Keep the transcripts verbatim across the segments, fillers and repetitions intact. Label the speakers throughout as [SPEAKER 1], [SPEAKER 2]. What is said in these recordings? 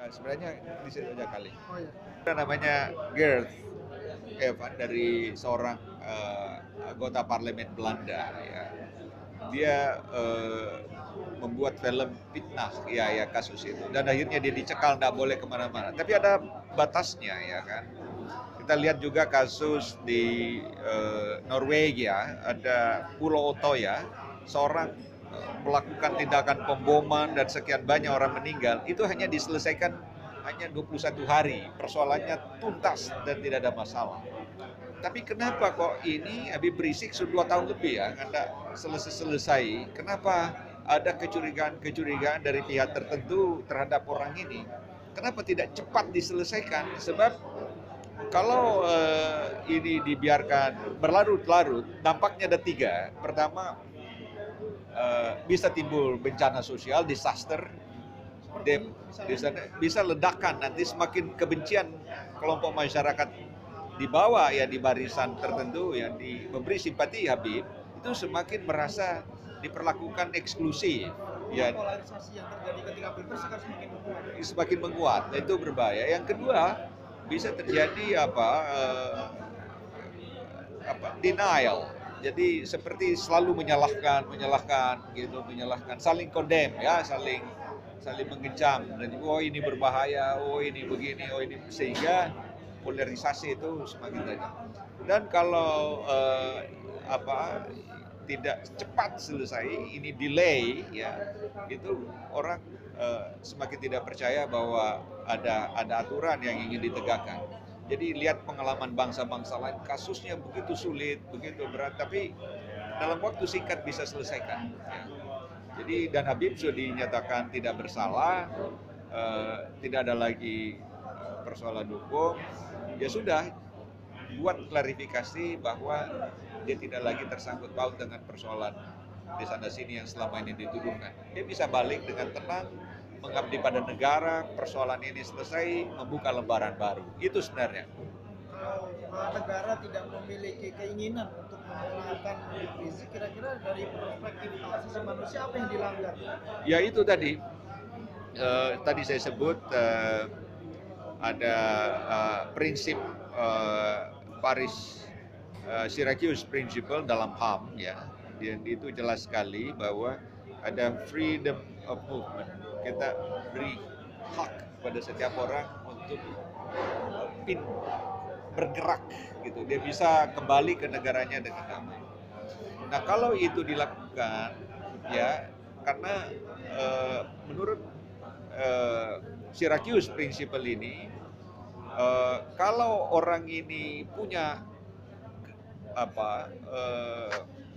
[SPEAKER 1] Uh, sebenarnya di situ aja kali.
[SPEAKER 2] Oh ya.
[SPEAKER 1] Ada namanya Geert Evan dari seorang uh, anggota parlemen Belanda ya. Dia uh, membuat film fitnah ya ya kasus itu dan akhirnya dia dicekal nggak boleh kemana-mana. Tapi ada batasnya ya kan. Kita lihat juga kasus di uh, Norwegia ada Pulau Otoya seorang uh, melakukan tindakan pemboman dan sekian banyak orang meninggal itu hanya diselesaikan hanya dua puluh satu hari, persoalannya tuntas dan tidak ada masalah. Tapi kenapa kok ini Habib Rizik sudah dua tahun lebih ya nggak selesai-selesai? Kenapa ada kecurigaan-kecurigaan dari pihak tertentu terhadap orang ini? Kenapa tidak cepat diselesaikan? Sebab kalau uh, ini dibiarkan berlarut-larut, dampaknya ada tiga. Pertama, uh, bisa timbul bencana sosial, disaster, de, bisa, bisa ledakan, nanti semakin kebencian kelompok masyarakat di bawah ya di barisan tertentu yang di, memberi simpati Habib, itu semakin merasa diperlakukan eksklusif. Ya,
[SPEAKER 2] polarisasi yang terjadi ketika pilpres akan semakin menguat.
[SPEAKER 1] Semakin menguat, itu berbahaya. Yang kedua, bisa terjadi apa uh, apa denial. Jadi seperti selalu menyalahkan, menyalahkan gitu, menyalahkan, saling condemn ya, saling saling mengecam dan oh ini berbahaya, oh ini begini, oh ini, sehingga polarisasi itu semakin tajam. Dan kalau uh, apa tidak cepat selesai, ini delay ya, itu orang uh, semakin tidak percaya bahwa ada ada aturan yang ingin ditegakkan. Jadi lihat pengalaman bangsa-bangsa lain, kasusnya begitu sulit, begitu berat, tapi dalam waktu singkat bisa selesaikan. Ya. Jadi dan Habib sudah dinyatakan tidak bersalah, uh, tidak ada lagi persoalan hukum. Ya sudah, buat klarifikasi bahwa dia tidak lagi tersangkut paut dengan persoalan di sana sini yang selama ini dituduhkan. Dia bisa balik dengan tenang, mengabdi pada negara, persoalan ini selesai, membuka lembaran baru. Itu sebenarnya.
[SPEAKER 2] Kalau negara tidak memiliki keinginan untuk memulangkan Habib Rizik, kira-kira dari perspektif hak asasi manusia apa yang dilanggar?
[SPEAKER 1] Ya itu tadi, uh, tadi saya sebut uh, ada uh, prinsip uh, Paris uh, Syracuse Principle dalam H A M ya, dan itu jelas sekali bahwa ada freedom of movement. Kita beri hak pada setiap orang untuk pin bergerak gitu, dia bisa kembali ke negaranya dengan damai. Nah kalau itu dilakukan ya, karena uh, menurut uh, Syracuse Principle ini, uh, kalau orang ini punya apa uh,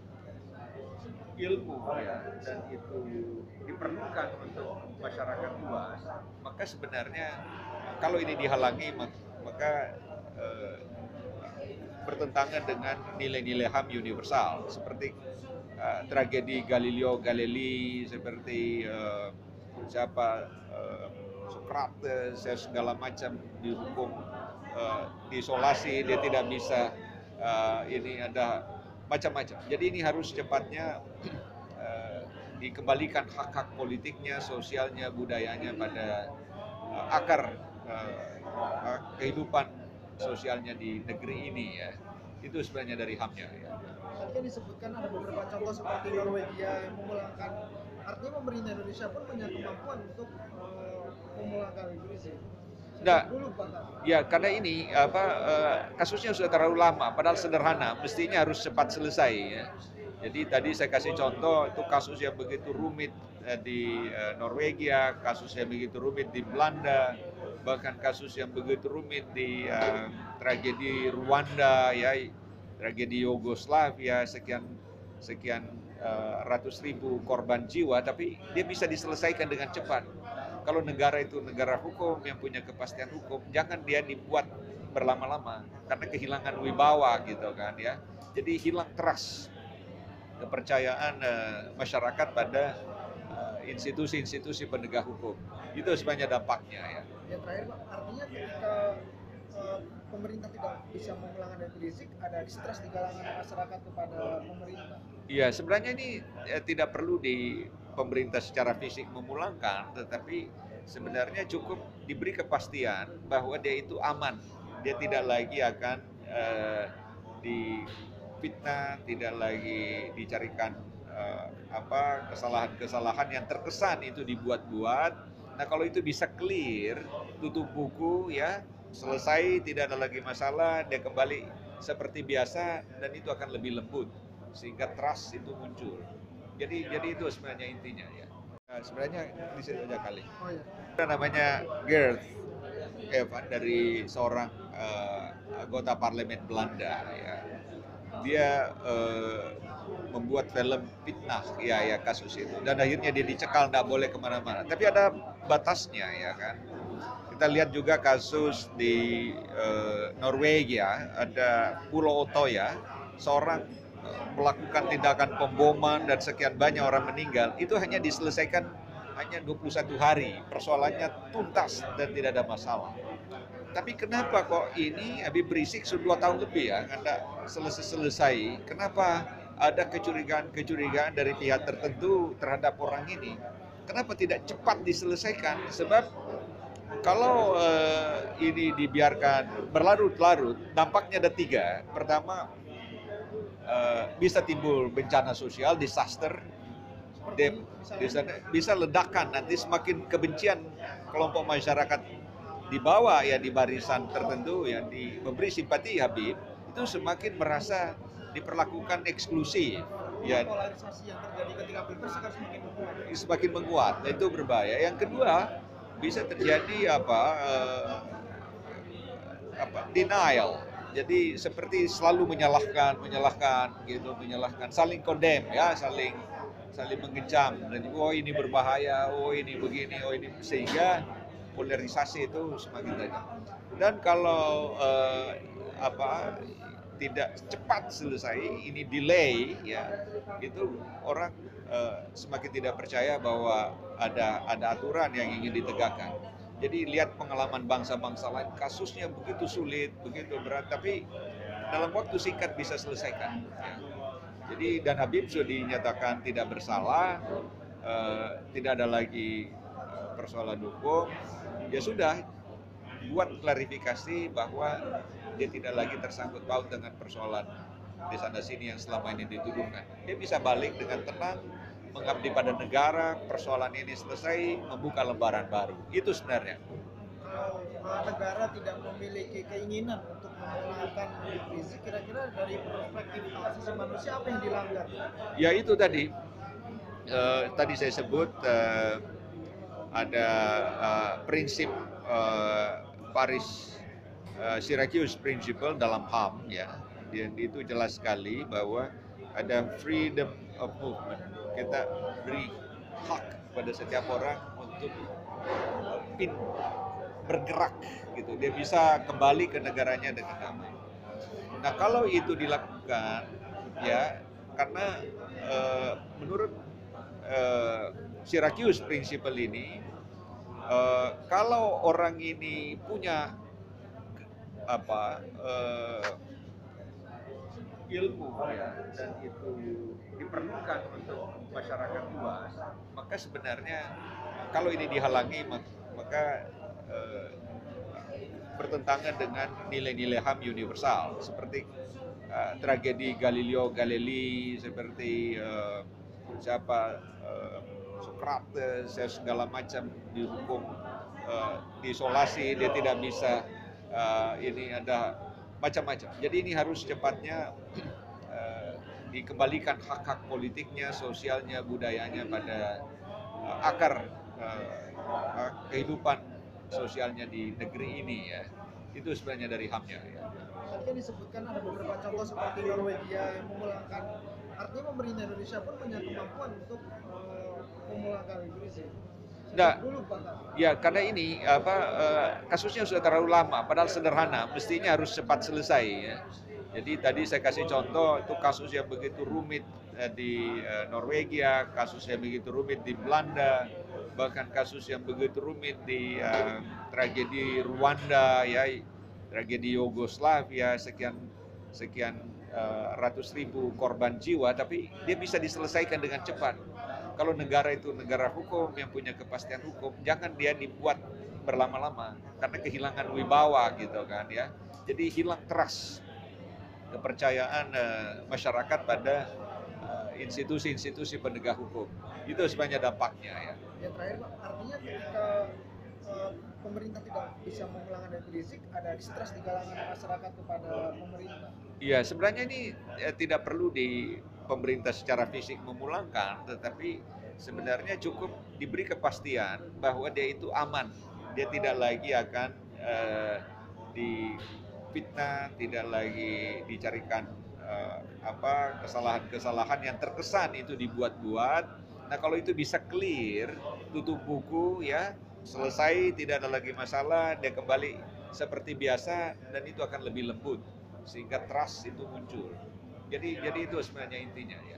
[SPEAKER 1] ilmu ya, dan itu diperlukan untuk masyarakat luas, maka sebenarnya kalau ini dihalangi maka uh, bertentangan dengan nilai-nilai H A M universal seperti uh, tragedi Galileo Galilei, seperti uh, siapa uh, Socrates, segala macam dihukum uh, diisolasi, dia tidak bisa uh, ini ada macam-macam. Jadi ini harus cepatnya uh, dikembalikan hak-hak politiknya, sosialnya, budayanya pada uh, akar uh, kehidupan sosialnya di negeri ini ya. Itu sebenarnya dari H A M-nya ya.
[SPEAKER 2] Tadi kan disebutkan ada beberapa contoh seperti Norwegia yang memulangkan, artinya pemerintah Indonesia pun punya kemampuan untuk uh, memulangkan Habib Rizik.
[SPEAKER 1] Nah, ya karena ini apa uh, kasusnya sudah terlalu lama, padahal sederhana, mestinya harus cepat selesai ya. Jadi tadi saya kasih contoh itu kasus yang begitu rumit uh, di uh, Norwegia, kasus yang begitu rumit di Belanda, bahkan kasus yang begitu rumit di uh, tragedi Rwanda ya, tragedi Yugoslavia, sekian sekian uh, ratus ribu korban jiwa, tapi dia bisa diselesaikan dengan cepat. Kalau negara itu negara hukum yang punya kepastian hukum, jangan dia dibuat berlama-lama karena kehilangan wibawa gitu kan ya. Jadi hilang trust, kepercayaan uh, masyarakat pada uh, institusi-institusi penegak hukum. Itu sebenarnya dampaknya ya.
[SPEAKER 2] Yang terakhir Pak, artinya ketika uh, pemerintah tidak bisa memulangkan Habib Rizik, ada distrust di kalangan masyarakat kepada pemerintah.
[SPEAKER 1] Iya, sebenarnya ini ya, tidak perlu di pemerintah secara fisik memulangkan, tetapi sebenarnya cukup diberi kepastian bahwa dia itu aman, dia tidak lagi akan uh, difitnah, tidak lagi dicarikan uh, apa kesalahan-kesalahan yang terkesan itu dibuat-buat. Nah kalau itu bisa clear, tutup buku ya, selesai, tidak ada lagi masalah, dia kembali seperti biasa dan itu akan lebih lembut sehingga trust itu muncul. Jadi jadi itu sebenarnya intinya ya. Nah, sebenarnya di situ aja kali.
[SPEAKER 2] Oh iya.
[SPEAKER 1] Ada namanya Geert Evan dari seorang uh, anggota parlemen Belanda ya. Dia uh, membuat film fitnah ya ya kasus itu dan akhirnya dia dicekal, nggak boleh kemana-mana. Tapi ada batasnya ya kan. Kita lihat juga kasus di uh, Norwegia, ada Pulau Otoya, seorang uh, melakukan tindakan pemboman dan sekian banyak orang meninggal, itu hanya diselesaikan hanya dua puluh satu hari, persoalannya tuntas dan tidak ada masalah. Tapi kenapa kok ini Habib Rizik sudah dua tahun lebih ya, nggak selesai-selesai? Kenapa ada kecurigaan-kecurigaan dari pihak tertentu terhadap orang ini? Kenapa tidak cepat diselesaikan? Sebab kalau uh, ini dibiarkan berlarut-larut, dampaknya ada tiga. Pertama, uh, bisa timbul bencana sosial, disaster, De, bisa, bisa ledakan, nanti semakin kebencian kelompok masyarakat di bawah ya di barisan tertentu yang di, memberi simpati Habib, itu semakin merasa diperlakukan eksklusif. Ya,
[SPEAKER 2] polarisasi yang terjadi ketika Pilpres akan semakin menguat.
[SPEAKER 1] Semakin menguat, itu berbahaya. Yang kedua, bisa terjadi apa uh, apa denial. Jadi seperti selalu menyalahkan, menyalahkan gitu, menyalahkan, saling condemn ya, saling saling mengecam dan oh ini berbahaya, oh ini begini, oh ini, sehingga polarisasi itu semakin tajam. Dan kalau uh, apa tidak cepat selesai, ini delay ya, itu orang uh, semakin tidak percaya bahwa ada ada aturan yang ingin ditegakkan. Jadi lihat pengalaman bangsa-bangsa lain, kasusnya begitu sulit, begitu berat, tapi dalam waktu singkat bisa selesaikan. Ya. Jadi dan Habib sudah dinyatakan tidak bersalah, uh, tidak ada lagi uh, persoalan hukum. Ya sudah, buat klarifikasi bahwa dia tidak lagi tersangkut paut dengan persoalan di sana sini yang selama ini dituduhkan. Dia bisa balik dengan tenang, mengabdi pada negara, persoalan ini selesai, membuka lembaran baru. Itu sebenarnya.
[SPEAKER 2] Kalau negara tidak memiliki keinginan untuk memulangkan Habib Rizik, kira-kira dari perspektif hak asasi manusia apa yang dilanggar?
[SPEAKER 1] Ya itu tadi, uh, tadi saya sebut uh, ada uh, prinsip uh, Paris uh, Syracuse Principle dalam H A M ya, dan itu jelas sekali bahwa ada freedom of movement. Kita beri hak pada setiap orang untuk pin bergerak gitu, dia bisa kembali ke negaranya dengan damai. Nah kalau itu dilakukan ya, karena uh, menurut uh, Syracuse Principle ini, uh, kalau orang ini punya apa uh, ilmu ya, dan itu diperlukan untuk masyarakat luas, maka sebenarnya kalau ini dihalangi maka uh, bertentangan dengan nilai-nilai H A M universal seperti uh, tragedi Galileo Galilei, seperti uh, siapa uh, Socrates, segala macam dihukum uh, diisolasi, dia tidak bisa uh, ini ada macam-macam. Jadi ini harus cepatnya uh, dikembalikan hak-hak politiknya, sosialnya, budayanya pada uh, akar uh, kehidupan sosialnya di negeri ini ya. Itu sebenarnya dari H A M-nya ya.
[SPEAKER 2] Tadi kan disebutkan ada beberapa contoh seperti Norwegia yang memulangkan, artinya pemerintah Indonesia pun punya kemampuan untuk uh, memulangkan Habib Rizik.
[SPEAKER 1] Nah,
[SPEAKER 2] dulu bahkan.
[SPEAKER 1] Ya karena ini apa uh, kasusnya sudah terlalu lama, padahal sederhana, mestinya harus cepat selesai ya. Jadi tadi saya kasih contoh itu kasus yang begitu rumit uh, di uh, Norwegia, kasus yang begitu rumit di Belanda, bahkan kasus yang begitu rumit di uh, tragedi Rwanda ya, tragedi Yugoslavia, sekian sekian uh, ratus ribu korban jiwa, tapi dia bisa diselesaikan dengan cepat. Kalau negara itu negara hukum yang punya kepastian hukum, jangan dia dibuat berlama-lama karena kehilangan wibawa gitu kan ya. Jadi hilang trust, kepercayaan uh, masyarakat pada uh, institusi-institusi penegak hukum. Itu sebenarnya dampaknya ya.
[SPEAKER 2] Yang terakhir Pak, artinya ketika uh, pemerintah tidak bisa memulangkan Habib Rizik, ada distrust di kalangan masyarakat kepada pemerintah.
[SPEAKER 1] Iya, sebenarnya ini ya, tidak perlu di pemerintah secara fisik memulangkan, tetapi sebenarnya cukup diberi kepastian bahwa dia itu aman, dia tidak lagi akan uh, difitnah, tidak lagi dicarikan uh, apa kesalahan-kesalahan yang terkesan itu dibuat-buat. Nah kalau itu bisa clear, tutup buku ya, selesai, tidak ada lagi masalah, dia kembali seperti biasa dan itu akan lebih lembut sehingga trust itu muncul. Jadi jadi itu sebenarnya intinya ya.